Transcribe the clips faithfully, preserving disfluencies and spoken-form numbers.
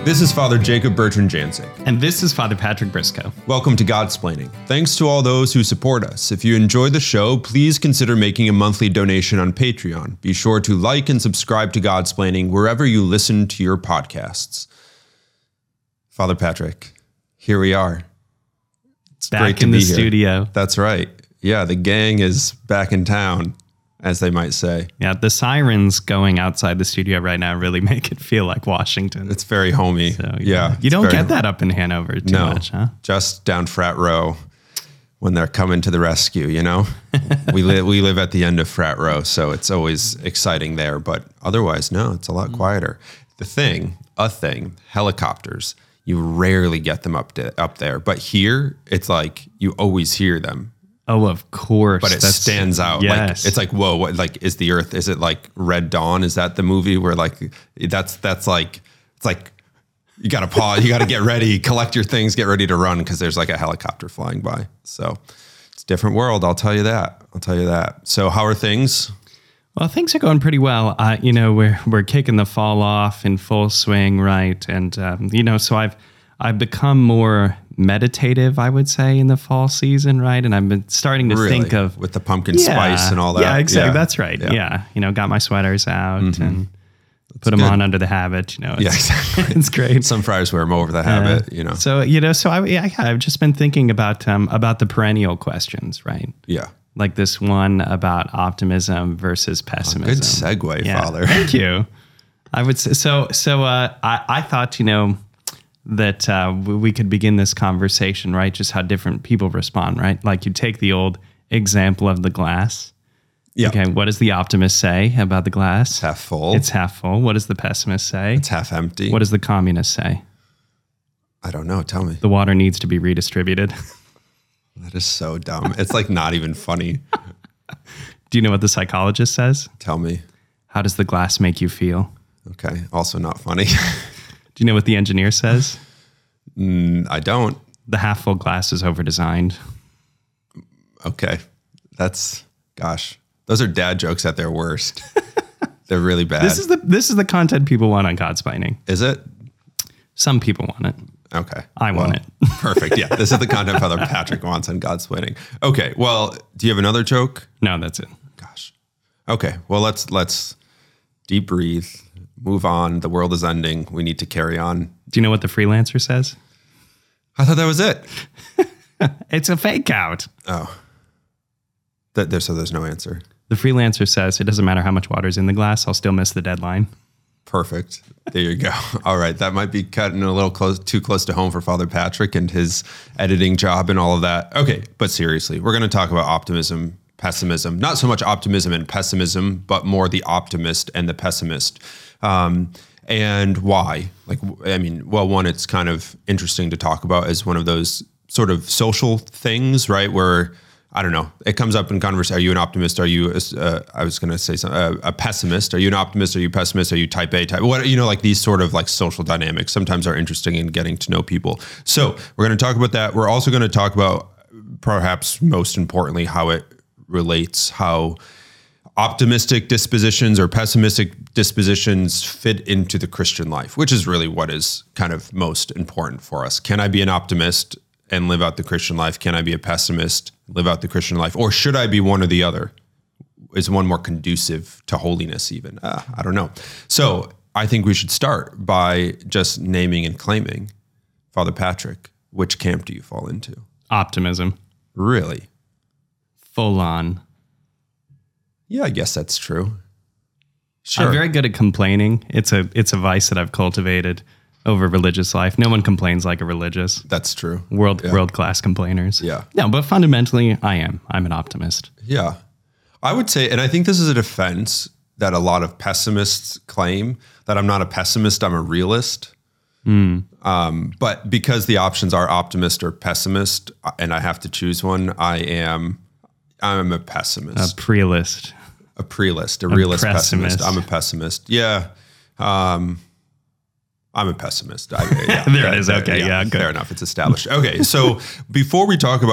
This is Father Jacob Bertrand Jancic. And this is Father Patrick Briscoe. Welcome to Godsplaining. Thanks to all those who support us. If you enjoy the show, please consider making a monthly donation on Patreon. Be sure to like and subscribe to Godsplaining wherever you listen to your podcasts. Father Patrick, here we are. It's back great to in be the here. studio. That's right. Yeah, the gang is back in town, as they might say. Yeah, the sirens going outside the studio right now really make it feel like Washington. It's very homey. So, yeah. You don't very, get that up in Hanover too no, much, huh? Just down Frat Row when they're coming to the rescue, you know? we, li- we live at the end of Frat Row, so it's always exciting there. But otherwise, no, it's a lot quieter. The thing, a thing, helicopters, you rarely get them up to, up there. But here, it's like you always hear them. Oh, of course. But it That's, stands out. Yes. Like, it's like, whoa, what, like, is the Earth, is it like Red Dawn? Is that the movie where like, that's, that's like, it's like, you got to pause, you got to get ready, collect your things, get ready to run because there's like a helicopter flying by. So it's a different world. I'll tell you that. I'll tell you that. So how are things? Well, things are going pretty well. Uh, you know, we're, we're kicking the fall off in full swing, right? And, um, you know, so I've, I've become more meditative, I would say, in the fall season, right? And I've been starting to Really? think of with the pumpkin yeah, spice and all that. Yeah, exactly. Yeah. That's right. Yeah. yeah. You know, got my sweaters out mm-hmm. and That's put them good. on under the habit. You know, it's, yeah, exactly. It's great. Some friars wear them over the habit, uh, you know. So, you know, so I, yeah, I've just been thinking about, um, about the perennial questions, right? Yeah. Like this one about optimism versus pessimism. Oh, good segue, yeah. Father. Thank you. I would say, so, so, uh, I, I thought, you know, that uh, we could begin this conversation, right? Just how different people respond, right? Like you take the old example of the glass. Yeah. Okay, what does the optimist say about the glass? It's half full. It's half full. What does the pessimist say? It's half empty. What does the communist say? I don't know. Tell me. The water needs to be redistributed. That is so dumb. It's like not even funny. Do you know what the psychologist says? Tell me. How does the glass make you feel? Okay. Also not funny. Do you know what the engineer says? Mm, I don't. The half full glass is over-designed. Okay. That's, gosh, those are dad jokes at their worst. They're really bad. This is the this is the content people want on Godsplaining. Is it? Some people want it. Okay. I well, want it. Perfect. Yeah. This is the content Father Patrick wants on Godsplaining. Okay. Well, do you have another joke? No, that's it. Gosh. Okay. Well, let's, let's deep breathe. Move on. The world is ending. We need to carry on. Do you know what the freelancer says? I thought that was it. It's a fake out. Oh. That there, so there's no answer. The freelancer says, it doesn't matter how much water's in the glass, I'll still miss the deadline. Perfect. There you go. All right. That might be cutting a little close, too close to home for Father Patrick and his editing job and all of that. Okay. But seriously, we're going to talk about optimism, pessimism, not so much optimism and pessimism, but more the optimist and the pessimist. Um, and why? Like, I mean, well, one, it's kind of interesting to talk about as one of those sort of social things, right? Where, I don't know, it comes up in conversation. Are you an optimist? Are you, uh, I was going to say something, uh, a pessimist? Are you an optimist? Are you a pessimist? Are you type A, type, what, you know, like these sort of like social dynamics sometimes are interesting in getting to know people. So we're going to talk about that. We're also going to talk about perhaps most importantly, how it relates, how optimistic dispositions or pessimistic dispositions fit into the Christian life, which is really what is kind of most important for us. Can I be an optimist and live out the Christian life? Can I be a pessimist, live out the Christian life? Or should I be one or the other? Is one more conducive to holiness even? Uh, I don't know. So I think we should start by just naming and claiming, Father Patrick, which camp do you fall into? Optimism. Really? Full on. Yeah, I guess that's true. Sure. I'm very good at complaining. It's a it's a vice that I've cultivated over religious life. No one complains like a religious. That's true. World yeah. world class complainers. Yeah. No, but fundamentally, I am. I'm an optimist. Yeah. I would say, and I think this is a defense that a lot of pessimists claim, that I'm not a pessimist, I'm a realist. Mm. Um, but because the options are optimist or pessimist, and I have to choose one, I am I'm a pessimist. A prealist. A prealist, a realist pessimist. pessimist. I'm a pessimist. Yeah. Um, I'm a pessimist. I, yeah, there that, it is. that, Okay. Yeah, yeah good. Fair enough. It's established. Okay. So before we talk about like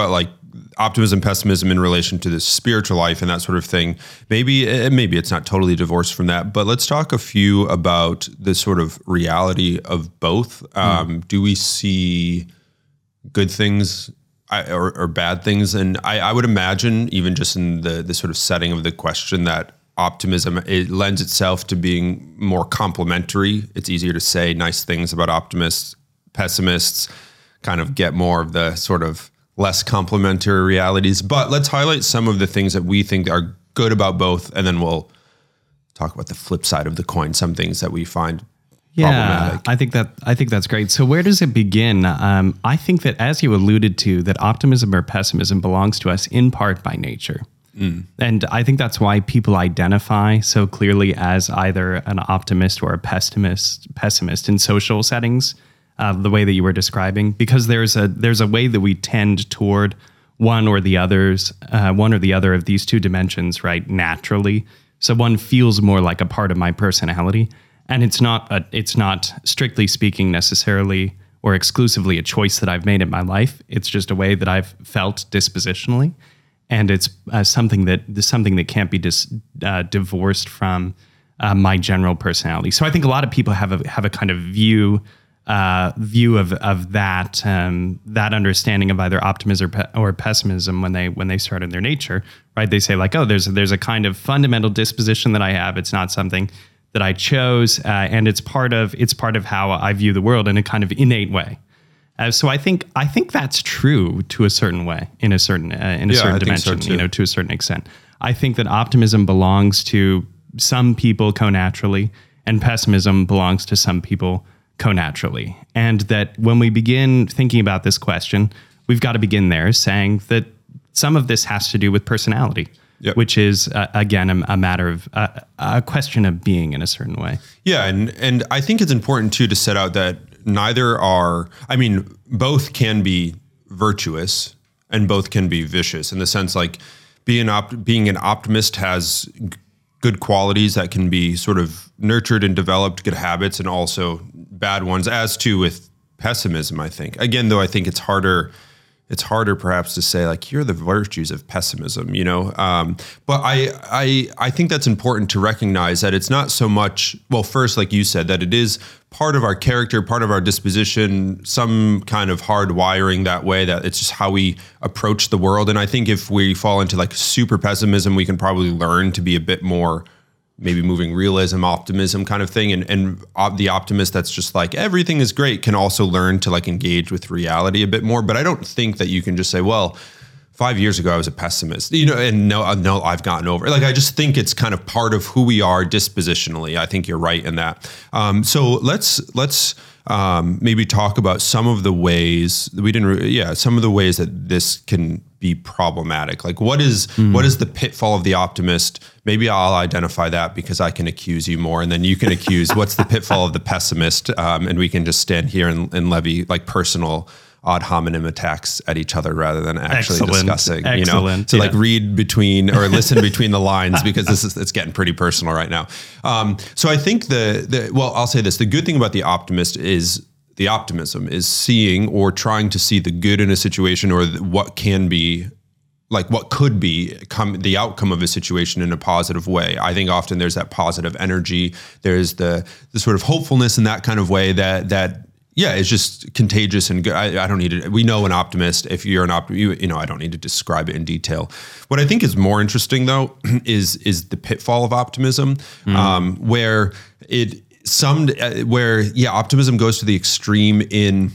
optimism, pessimism in relation to the spiritual life and that sort of thing. Maybe maybe it's not totally divorced from that, but let's talk a few about the sort of reality of both. Um, mm. Do we see good things or, or bad things? And I, I would imagine, even just in the the sort of setting of the question, that optimism, it lends itself to being more complimentary. It's easier to say nice things about optimists. Pessimists kind of get more of the sort of less complimentary realities. But let's highlight some of the things that we think are good about both, and then we'll talk about the flip side of the coin, some things that we find yeah, problematic. I think that I think that's great. So where does it begin? Um, I think that, as you alluded to, that optimism or pessimism belongs to us in part by nature. Mm. And I think that's why people identify so clearly as either an optimist or a pessimist, pessimist in social settings. Uh, the way that you were describing, because there's a there's a way that we tend toward one or the others, uh, one or the other of these two dimensions, right? Naturally, so one feels more like a part of my personality, and it's not a, it's not strictly speaking necessarily or exclusively a choice that I've made in my life. It's just a way that I've felt dispositionally, and it's uh, something that something that can't be dis, uh, divorced from uh, my general personality. So I think a lot of people have a have a kind of view. Uh, view of of that um, that understanding of either optimism or, pe- or pessimism when they when they start in their nature, right? They say like, oh, there's there's a kind of fundamental disposition that I have. It's not something that I chose, uh, and it's part of it's part of how I view the world in a kind of innate way. Uh, so I think I think that's true to a certain way, in a certain uh, in a yeah, certain I dimension, think so too. you know, to a certain extent. I think that optimism belongs to some people co-naturally, and pessimism belongs to some people co-naturally. And that when we begin thinking about this question, we've got to begin there saying that some of this has to do with personality, yep. which is, uh, again, a, a matter of, uh, a question of being in a certain way. Yeah, and, and I think it's important, too, to set out that neither are, I mean, both can be virtuous and both can be vicious, in the sense like being, op- being an optimist has g- good qualities that can be sort of nurtured and developed, good habits, and also bad ones, as too with pessimism, I think. Again, though, I think it's harder, it's harder perhaps to say like, here are the virtues of pessimism, you know? Um, but I, I, I think that's important to recognize that it's not so much, well, first, like you said, that it is part of our character, part of our disposition, some kind of hard wiring that way, that it's just how we approach the world. And I think if we fall into like super pessimism, we can probably learn to be a bit more maybe moving realism, optimism kind of thing. And, and op- the optimist that's just like, everything is great, can also learn to like engage with reality a bit more. But I don't think that you can just say, well, five years ago I was a pessimist, you know, and no, no, I've gotten over it. Like, I just think it's kind of part of who we are dispositionally. I think you're right in that. Um, so let's, let's um, maybe talk about some of the ways we didn't, re- yeah, some of the ways that this can be problematic. Like, what is mm. what is the pitfall of the optimist? Maybe I'll identify that because I can accuse you more, and then you can accuse what's the pitfall of the pessimist, um, and we can just stand here and, and levy like personal ad hominem attacks at each other rather than actually Excellent. discussing. Excellent. You know, to yeah. like read between or listen between the lines, because this is it's getting pretty personal right now. Um, so I think the the well, I'll say this: the good thing about the optimist is. The optimism is seeing or trying to see the good in a situation, or what can be, like what could be come the outcome of a situation in a positive way. I think often there's that positive energy. There's the the sort of hopefulness in that kind of way that that yeah, it's just contagious and good. I, I don't need to. We know an optimist. If you're an optimist, you, you know, I don't need to describe it in detail. What I think is more interesting though is is the pitfall of optimism, mm. um, where it. Some uh, where yeah, optimism goes to the extreme in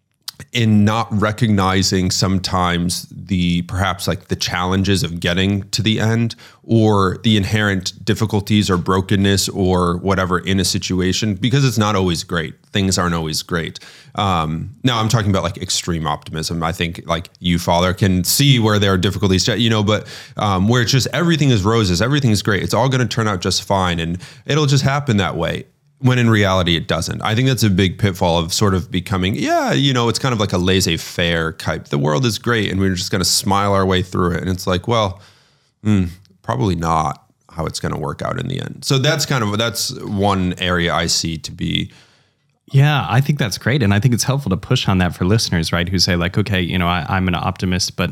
in not recognizing sometimes the perhaps like the challenges of getting to the end, or the inherent difficulties or brokenness or whatever in a situation, because it's not always great. Things aren't always great. Um, now I'm talking about like extreme optimism. I think like you, Father, can see where there are difficulties, you know, but um, where it's just everything is roses, everything is great. It's all going to turn out just fine, and it'll just happen that way. When in reality, it doesn't. I think that's a big pitfall of sort of becoming, yeah, you know, it's kind of like a laissez-faire type. The world is great, and we're just going to smile our way through it. And it's like, well, mm, probably not how it's going to work out in the end. So that's kind of, that's one area I see to be. Yeah, I think that's great. And I think it's helpful to push on that for listeners, right? Who say like, okay, you know, I, I'm an optimist, but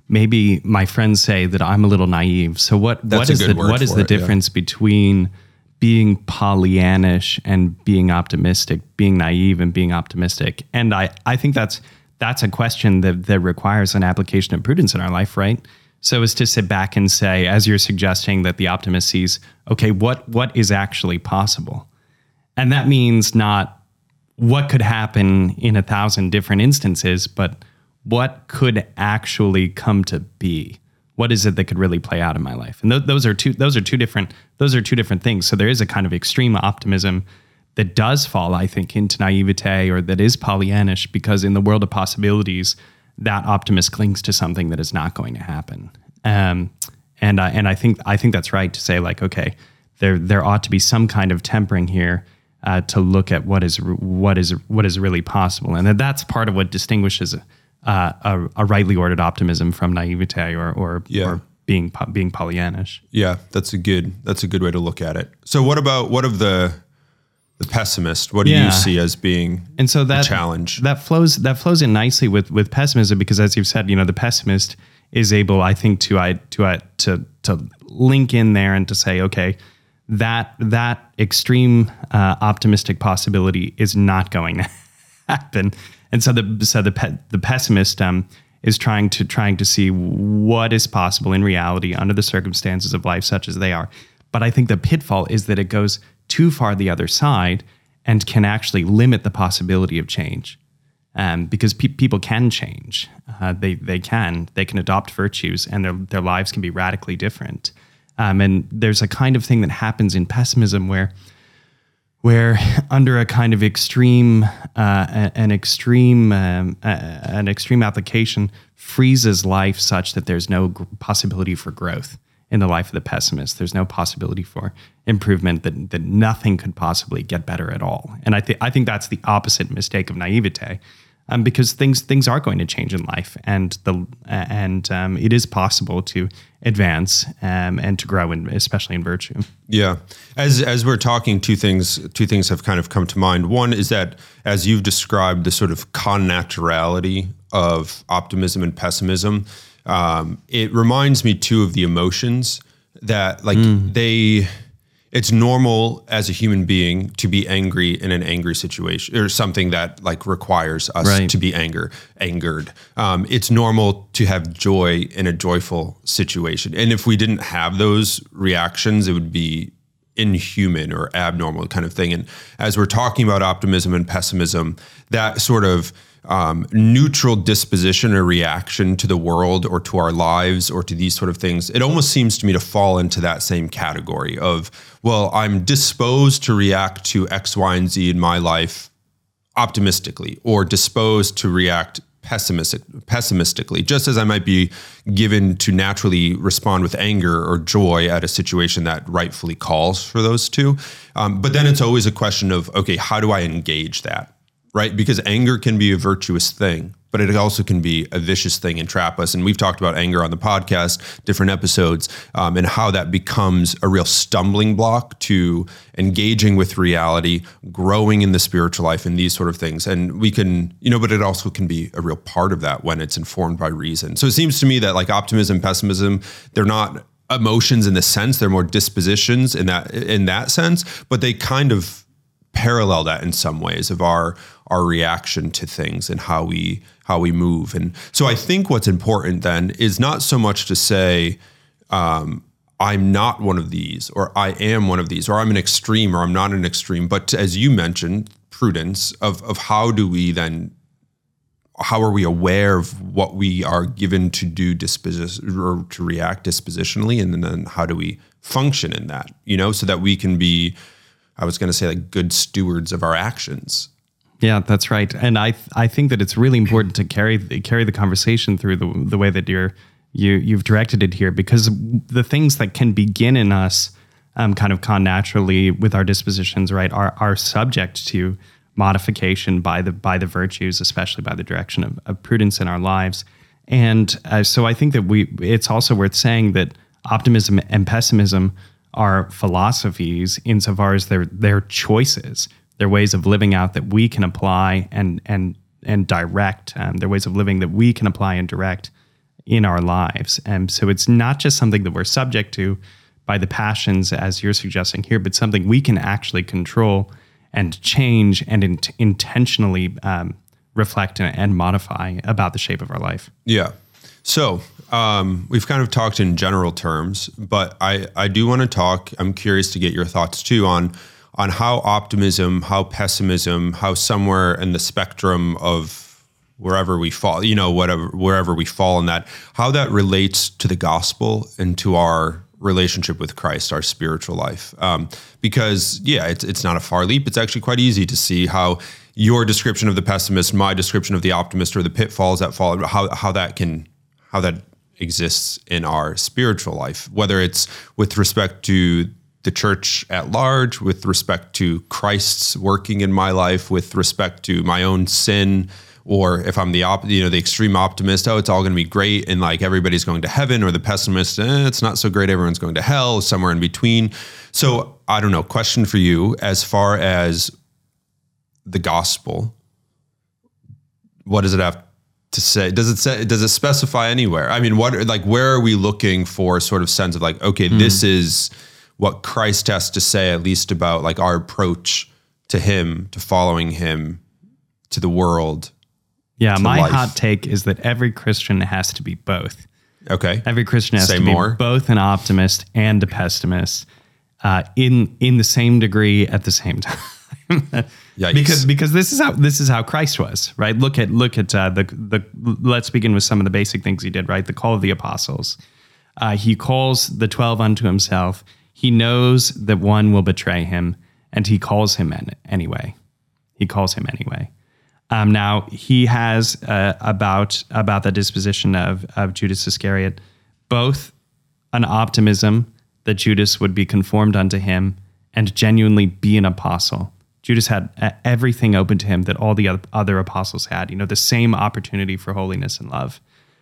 maybe my friends say that I'm a little naive. So what That's what a is good the word what is for the it, yeah. difference between being Pollyannish and being optimistic, being naive and being optimistic? And I, I think that's that's a question that, that requires an application of prudence in our life, right? So as to sit back and say, as you're suggesting, that the optimist sees, okay, what what is actually possible? And that means not what could happen in a thousand different instances, but what could actually come to be? What is it that could really play out in my life? And th- those are two those are two different those are two different things. So there is a kind of extreme optimism that does fall, I think, into naivete, or that is Pollyannish, because in the world of possibilities, that optimist clings to something that is not going to happen. Um, and I and I think I think that's right to say, like, okay, there there ought to be some kind of tempering here uh, to look at what is what is what is really possible, and that's part of what distinguishes uh, a, a rightly ordered optimism from naivete, or or, Yeah. or being being Pollyannish. Yeah, that's a good that's a good way to look at it. So what about what of the the pessimist? What do Yeah. you see as being And so that a challenge? that flows that flows in nicely with with pessimism, because, as you've said, you know, the pessimist is able, I think, to I to I to to link in there and to say, okay, that that extreme uh, optimistic possibility is not going to happen. And so the so the pe- the pessimist um, is trying to trying to see what is possible in reality under the circumstances of life, such as they are. But I think the pitfall is that it goes too far the other side and can actually limit the possibility of change, um, because pe- people can change. Uh, they they can they can adopt virtues, and their their lives can be radically different. Um, and there's a kind of thing that happens in pessimism where where under a kind of extreme uh, an extreme um, uh, an extreme application freezes life such that there's no g- possibility for growth in the life of the pessimist. There's no possibility for improvement, that that nothing could possibly get better at all. And I think I think that's the opposite mistake of naivete, um, because things things are going to change in life, and the and um, it is possible to advance um, and to grow, in, especially in virtue. Yeah. As as we're talking, two things two things have kind of come to mind. One is that, as you've described, the sort of connaturality of optimism and pessimism, um, it reminds me too of the emotions that, like, Mm. they, it's normal as a human being to be angry in an angry situation, or something that like requires us Right. to be anger, angered. Um, it's normal to have joy in a joyful situation. And if we didn't have those reactions, it would be inhuman or abnormal kind of thing. And as we're talking about optimism and pessimism, that sort of um, neutral disposition or reaction to the world or to our lives or to these sort of things, it almost seems to me to fall into that same category of, well, I'm disposed to react to X, Y, and Z in my life optimistically, or disposed to react pessimistic, pessimistically, just as I might be given to naturally respond with anger or joy at a situation that rightfully calls for those two. Um, but then it's always a question of, okay, how do I engage that? Right? Because anger can be a virtuous thing, but it also can be a vicious thing and trap us. And we've talked about anger on the podcast, different episodes, um, and how that becomes a real stumbling block to engaging with reality, growing in the spiritual life, and these sort of things. And we can, you know, but it also can be a real part of that when it's informed by reason. So it seems to me that, like, optimism, pessimism, they're not emotions in the sense, they're more dispositions in that in that sense, but they kind of parallel that in some ways of our our reaction to things and how we how we move. And so I think what's important then is not so much to say um, I'm not one of these, or I am one of these, or I'm an extreme, or I'm not an extreme, but to, as you mentioned, prudence of of how do we then, how are we aware of what we are given to do disposition or to react dispositionally, and then how do we function in that, you know, so that we can be, I was going to say, like, good stewards of our actions. Yeah, that's right. And I I think that it's really important to carry carry the conversation through the the way that you're you you've directed it here, because the things that can begin in us um, kind of connaturally with our dispositions, right, are are subject to modification by the by the virtues, especially by the direction of, of prudence in our lives. And uh, so I think that we it's also worth saying that optimism and pessimism are philosophies insofar as they're they're choices. They're ways of living out that we can apply and and and direct. Um, they're ways of living that we can apply and direct in our lives. And so it's not just something that we're subject to by the passions, as you're suggesting here, but something we can actually control and change and in- intentionally um, reflect and, and modify about the shape of our life. Yeah. So um, we've kind of talked in general terms, but I, I do want to talk, I'm curious to get your thoughts too on, on how optimism, how pessimism, how somewhere in the spectrum of wherever we fall, you know, whatever, wherever we fall in that, how that relates to the gospel and to our relationship with Christ, our spiritual life. Um, because yeah, it's it's not a far leap. It's actually quite easy to see how your description of the pessimist, my description of the optimist, or the pitfalls that fall, how how that can how that exists in our spiritual life, whether it's with respect to the church at large, with respect to Christ's working in my life, with respect to my own sin, or if I'm the op- you know the extreme optimist, oh, it's all going to be great and like everybody's going to heaven, or the pessimist, eh, it's not so great, everyone's going to hell, somewhere in between. So I don't know. Question for you, as far as the gospel, what does it have to say? Does it say? Does it specify anywhere? I mean, what like where are we looking for sort of sense of like, okay, mm. this is what Christ has to say, at least about like our approach to Him, to following Him, to the world. Yeah, my life. hot take is that every Christian has to be both. Okay. Every Christian has Say to be more. both an optimist and a pessimist uh, in in the same degree at the same time. Yikes. Because because this is how this is how Christ was, right? Look at look at uh, the the. Let's begin with some of the basic things He did, right? The call of the apostles. Uh, he calls the twelve unto Himself. He knows that one will betray Him, and He calls him an, anyway. He calls him anyway. Um, now he has uh, about about the disposition of of Judas Iscariot, both an optimism that Judas would be conformed unto him and genuinely be an apostle. Judas had uh, everything open to him that all the other apostles had. You know, the same opportunity for holiness and love,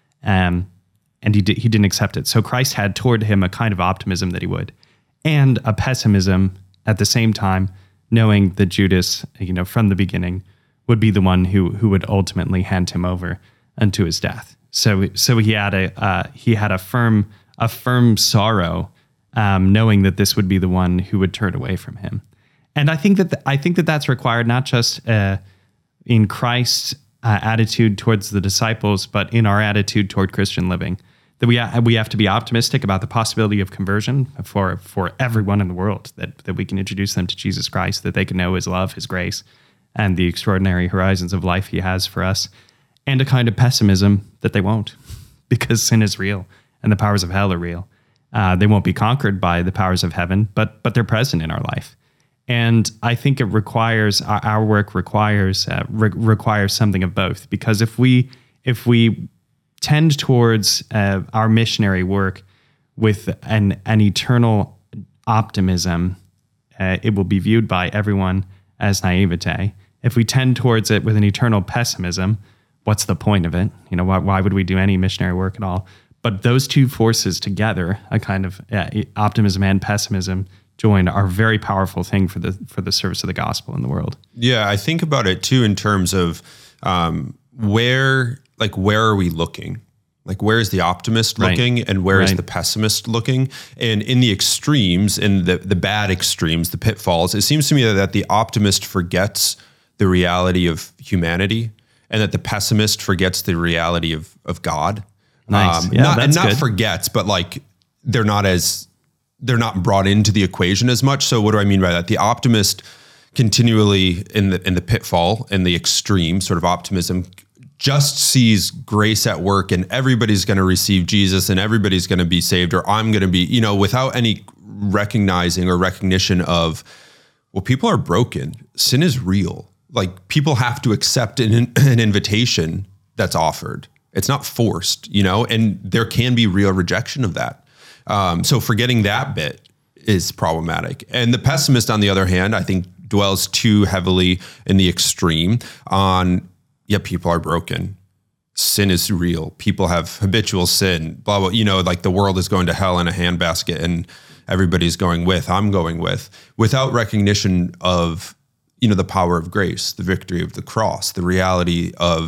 um, and he did, he didn't accept it. So Christ had toward him a kind of optimism that he would, and a pessimism at the same time, knowing that Judas, you know, from the beginning, would be the one who who would ultimately hand him over unto his death. So so he had a uh, he had a firm a firm sorrow, um, knowing that this would be the one who would turn away from him. And I think that the, I think that that's required not just uh, in Christ's uh, attitude towards the disciples, but in our attitude toward Christian living. That we ha- we have to be optimistic about the possibility of conversion for for everyone in the world. That that we can introduce them to Jesus Christ, that they can know His love, His grace, and the extraordinary horizons of life He has for us, and a kind of pessimism that they won't, because sin is real and the powers of hell are real. Uh, they won't be conquered by the powers of heaven, but but they're present in our life. And I think it requires, our, our work requires uh, re- requires something of both, because if we if we tend towards uh, our missionary work with an an eternal optimism, uh, it will be viewed by everyone as naivete. If we tend towards it with an eternal pessimism, what's the point of it? You know, why, why would we do any missionary work at all? But those two forces together, a kind of uh, optimism and pessimism joined, are a very powerful thing for the for the service of the gospel in the world. Yeah, I think about it too in terms of um, where, like, where are we looking? Like, where is the optimist looking, right, and where right. is the pessimist looking? And in the extremes, in the, the bad extremes, the pitfalls, it seems to me that, that the optimist forgets the reality of humanity, and that the pessimist forgets the reality of, of God. Nice. Um, yeah, not, that's and not good. forgets, but like they're not as, they're not brought into the equation as much. So what do I mean by that? The optimist continually in the in the pitfall, in the extreme sort of optimism, just sees grace at work and everybody's going to receive Jesus and everybody's going to be saved, or I'm going to be, you know, without any recognizing or recognition of, well, people are broken. Sin is real. Like, people have to accept an, an invitation that's offered. It's not forced, you know, and there can be real rejection of that. Um, so forgetting that bit is problematic. And the pessimist, on the other hand, I think dwells too heavily in the extreme on, yeah, people are broken. Sin is real. People have habitual sin, blah, blah, you know, like the world is going to hell in a handbasket and everybody's going with, I'm going with, without recognition of, you know, the power of grace, the victory of the cross, the reality of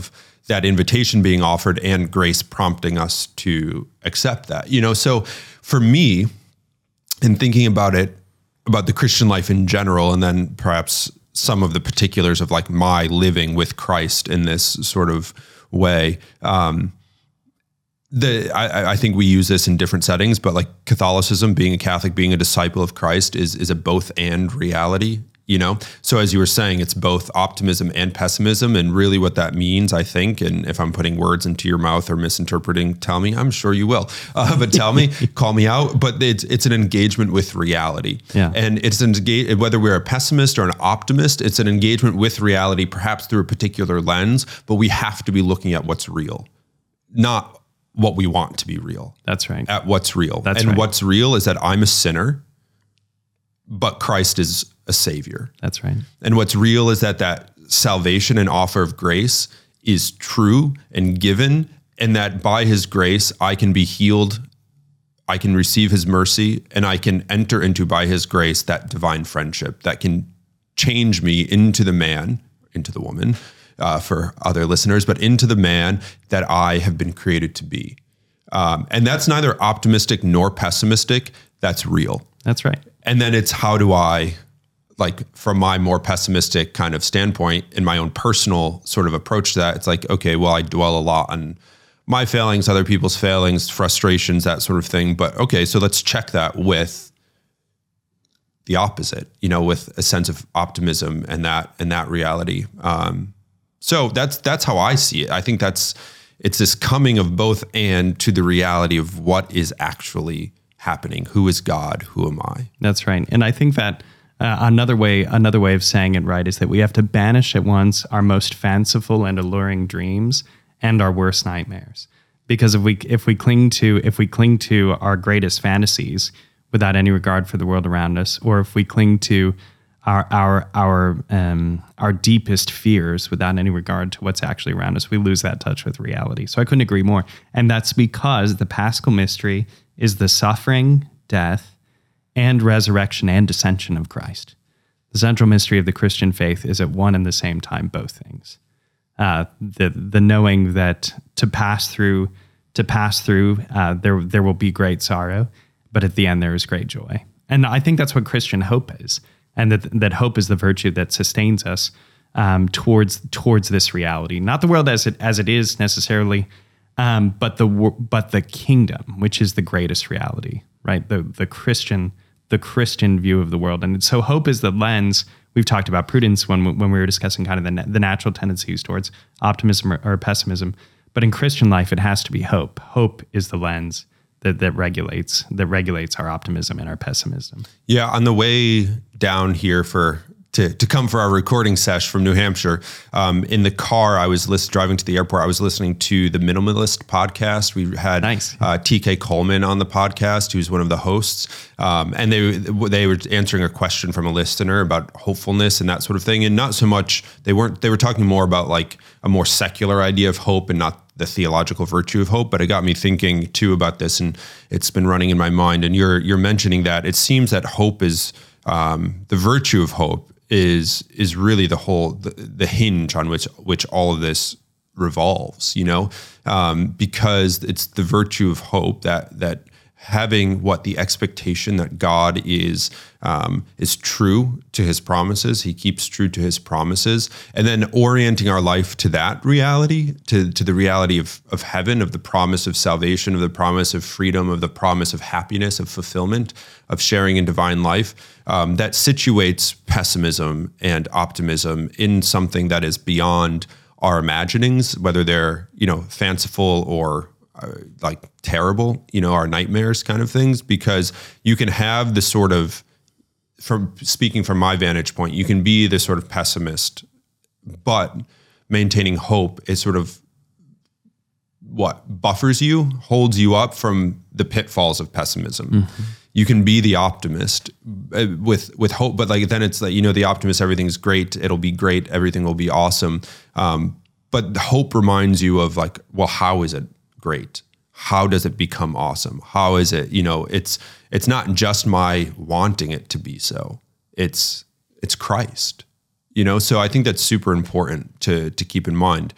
that invitation being offered and grace prompting us to accept that. You know, so for me, in thinking about it, about the Christian life in general, and then perhaps some of the particulars of like my living with Christ in this sort of way, um, The, I, I think we use this in different settings, but like Catholicism, being a Catholic, being a disciple of Christ is is a both and reality, you know? So as you were saying, it's both optimism and pessimism. And really what that means, I think, and if I'm putting words into your mouth or misinterpreting, tell me, I'm sure you will, uh, but tell me, call me out. But it's it's an engagement with reality. Yeah. And it's an engage, whether we're a pessimist or an optimist, it's an engagement with reality, perhaps through a particular lens, but we have to be looking at what's real, not what we want to be real. That's right. At what's real. That's and right. what's real is that I'm a sinner, but Christ is a savior. That's right. And what's real is that that salvation and offer of grace is true and given, and that by his grace, I can be healed, I can receive his mercy, and I can enter into, by his grace, that divine friendship that can change me into the man, into the woman, Uh, for other listeners, but into the man that I have been created to be. Um, and that's neither optimistic nor pessimistic. That's real. That's right. And then it's how do I, like from my more pessimistic kind of standpoint in my own personal sort of approach to that, it's like, okay, well, I dwell a lot on my failings, other people's failings, frustrations, that sort of thing. But okay, so let's check that with the opposite, you know, with a sense of optimism and that, and that reality. Um, So that's that's how I see it. I think that's it's this coming of both and to the reality of what is actually happening. Who is God? Who am I? That's right. And I think that uh, another way another way of saying it right is that we have to banish at once our most fanciful and alluring dreams and our worst nightmares. Because if we if we cling to if we cling to our greatest fantasies without any regard for the world around us, or if we cling to our our our um, our deepest fears without any regard to what's actually around us, we lose that touch with reality. So I couldn't agree more. And that's because the Paschal mystery is the suffering, death, and resurrection and ascension of Christ. The central mystery of the Christian faith is at one and the same time both things. Uh, the the knowing that to pass through to pass through uh, there there will be great sorrow, but at the end there is great joy. And I think that's what Christian hope is. And that that hope is the virtue that sustains us um, towards towards this reality, not the world as it as it is necessarily, um, but the but the kingdom, which is the greatest reality, right? The the Christian the Christian view of the world, and so hope is the lens. We've talked about prudence when when we were discussing kind of the the natural tendencies towards optimism or, or pessimism, but in Christian life, it has to be hope. Hope is the lens that that regulates that regulates our optimism and our pessimism. Yeah, on the way down here for to to come for our recording sesh from New Hampshire, um, in the car I was list, driving to the airport. I was listening to the Minimalist podcast. We had nice. uh, T K Coleman on the podcast, who's one of the hosts, um, and they they were answering a question from a listener about hopefulness and that sort of thing. And not so much they weren't they were talking more about like a more secular idea of hope and not the theological virtue of hope, but it got me thinking too about this, and it's been running in my mind. And you're you're mentioning that it seems that hope is um, the virtue of hope is is really the whole the, the hinge on which which all of this revolves. You know, um, because it's the virtue of hope that that having what the expectation that God is um, is true to his promises. He keeps true to his promises, and then orienting our life to that reality, to, to the reality of, of heaven, of the promise of salvation, of the promise of freedom, of the promise of happiness, of fulfillment, of sharing in divine life, um, that situates pessimism and optimism in something that is beyond our imaginings, whether they're, you know, fanciful or Uh, like terrible, you know, our nightmares kind of things, because you can have the sort of, from speaking from my vantage point, you can be the sort of pessimist, but maintaining hope is sort of what buffers you, holds you up from the pitfalls of pessimism. Mm-hmm. You can be the optimist with with hope, but like then it's like, you know, the optimist, everything's great, it'll be great, everything will be awesome. Um, but hope reminds you of like, well, how is it great? How does it become awesome? How is it, you know, it's it's not just my wanting it to be so. It's it's Christ. You know, so I think that's super important to to keep in mind.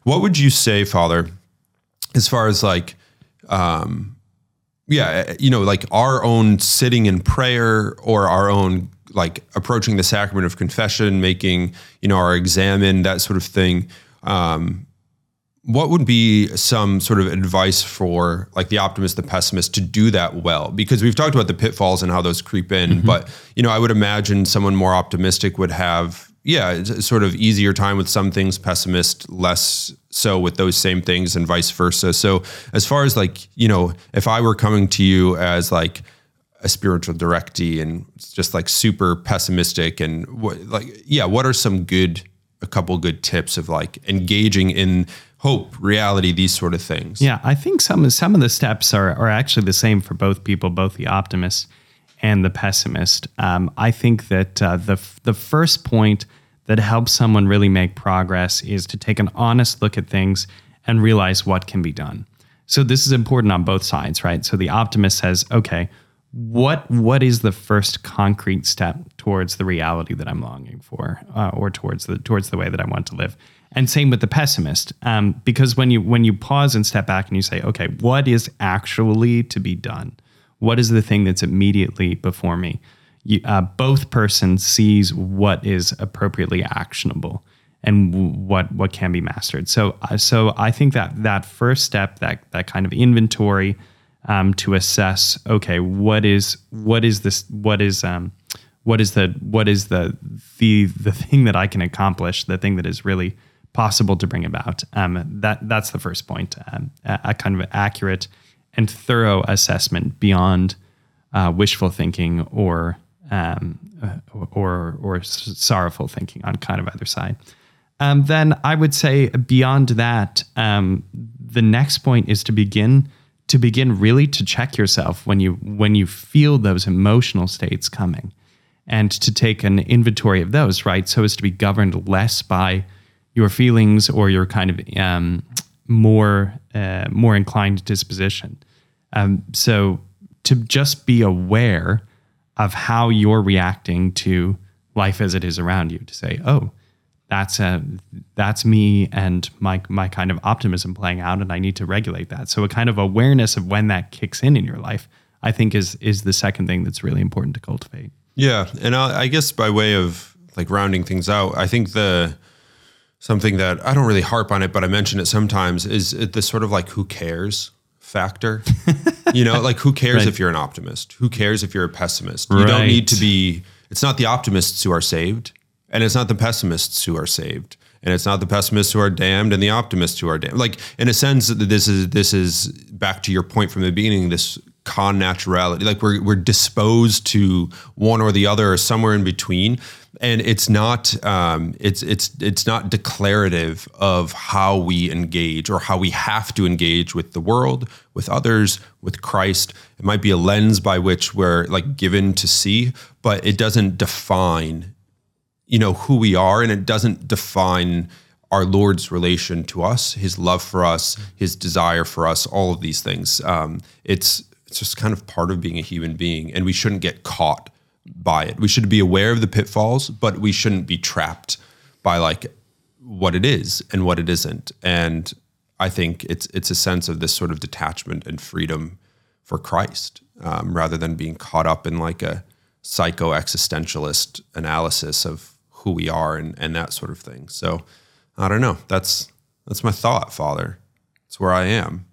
What would you say, Father, as far as like, um, yeah, you know, like our own sitting in prayer or our own like approaching the sacrament of confession, making, you know, our examen, that sort of thing. Um, what would be some sort of advice for like the optimist, the pessimist to do that well? Because we've talked about the pitfalls and how those creep in, mm-hmm. but, you know, I would imagine someone more optimistic would have, yeah, sort of easier time with some things, pessimist less so with those same things and vice versa. So as far as like, you know, if I were coming to you as like a spiritual directee and just like super pessimistic and what, like, yeah, what are some good, a couple good tips of like engaging in hope, reality, these sort of things? Yeah, I think some, some of the steps are, are actually the same for both people, both the optimist and the pessimist. Um, I think that uh, the the first point that helps someone really make progress is to take an honest look at things and realize what can be done. So this is important on both sides, right? So the optimist says, okay, what what is the first concrete step towards the reality that I'm longing for, uh, or towards the towards the way that I want to live? And same with the pessimist, um, because when you when you pause and step back and you say, okay, what is actually to be done? What is the thing that's immediately before me? You, uh, both persons sees what is appropriately actionable and w- what what can be mastered. So uh, so I think that that first step, that that kind of inventory um, to assess, okay, what is what is this what is um, what is the what is the the the thing that I can accomplish, the thing that is really possible to bring about. Um, that that's the first point, um, a, a kind of accurate and thorough assessment beyond uh, wishful thinking or um, or or sorrowful thinking on kind of either side. Um, then I would say beyond that, um, the next point is to begin to begin really to check yourself when you when you feel those emotional states coming, and to take an inventory of those, right, so as to be governed less by your feelings or your kind of um, more uh, more inclined disposition. Um, so to just be aware of how you're reacting to life as it is around you, to say, oh, that's a, that's me and my my kind of optimism playing out, and I need to regulate that. So a kind of awareness of when that kicks in in your life, I think is is the second thing that's really important to cultivate. Yeah, and I, I guess by way of like rounding things out, I think the something that I don't really harp on it, but I mention it sometimes, is the sort of like who cares factor. You know, like who cares right. if you're an optimist? Who cares if you're a pessimist? You right. don't need to be, it's not the optimists who are saved, and it's not the pessimists who are saved, and it's not the pessimists who are damned and the optimists who are damned. Like in a sense, this is this is back to your point from the beginning, this con naturality. Like we're we're disposed to one or the other or somewhere in between. And it's not um, it's it's it's not declarative of how we engage or how we have to engage with the world, with others, with Christ. It might be a lens by which we're like given to see, but it doesn't define, you know, who we are, and it doesn't define our Lord's relation to us, His love for us, His desire for us, all of these things. Um, it's it's just kind of part of being a human being, and we shouldn't get caught by it. We should be aware of the pitfalls, but we shouldn't be trapped by like what it is and what it isn't. And I think it's it's a sense of this sort of detachment and freedom for Christ, um, rather than being caught up in like a psycho-existentialist analysis of who we are and, and that sort of thing. So I don't know. That's that's my thought, Father. It's where I am.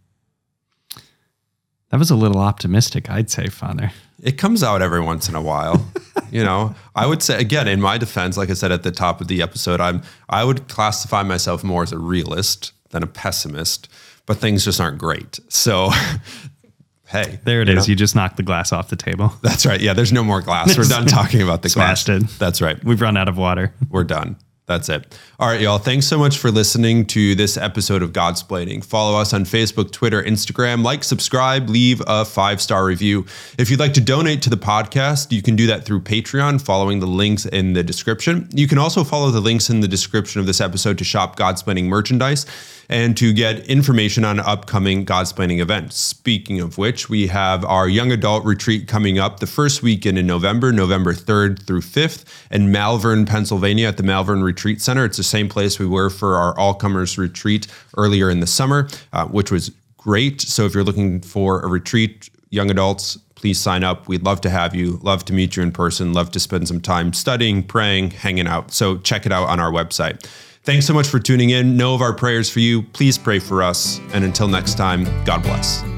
That was a little optimistic, I'd say, Father. It comes out every once in a while. You know, I would say, again, in my defense, like I said at the top of the episode, I'm I would classify myself more as a realist than a pessimist, but things just aren't great. So, hey. There it is. Know? You just knocked the glass off the table. That's right. Yeah, there's no more glass. We're done talking about the glass. Smashed it. That's right. We've run out of water. We're done. That's it. All right, y'all. Thanks so much for listening to this episode of Godsplaining. Follow us on Facebook, Twitter, Instagram. Like, subscribe, leave a five-star review. If you'd like to donate to the podcast, you can do that through Patreon, following the links in the description. You can also follow the links in the description of this episode to shop Godsplaining merchandise and to get information on upcoming Godsplaining events. Speaking of which, we have our young adult retreat coming up the first weekend in November, November third through fifth, in Malvern, Pennsylvania at the Malvern Retreat Retreat Center. It's the same place we were for our all-comers retreat earlier in the summer, uh, which was great. So if you're looking for a retreat, young adults, please sign up. We'd love to have you, love to meet you in person, love to spend some time studying, praying, hanging out. So check it out on our website. Thanks so much for tuning in. Know of our prayers for you. Please pray for us. And until next time, God bless.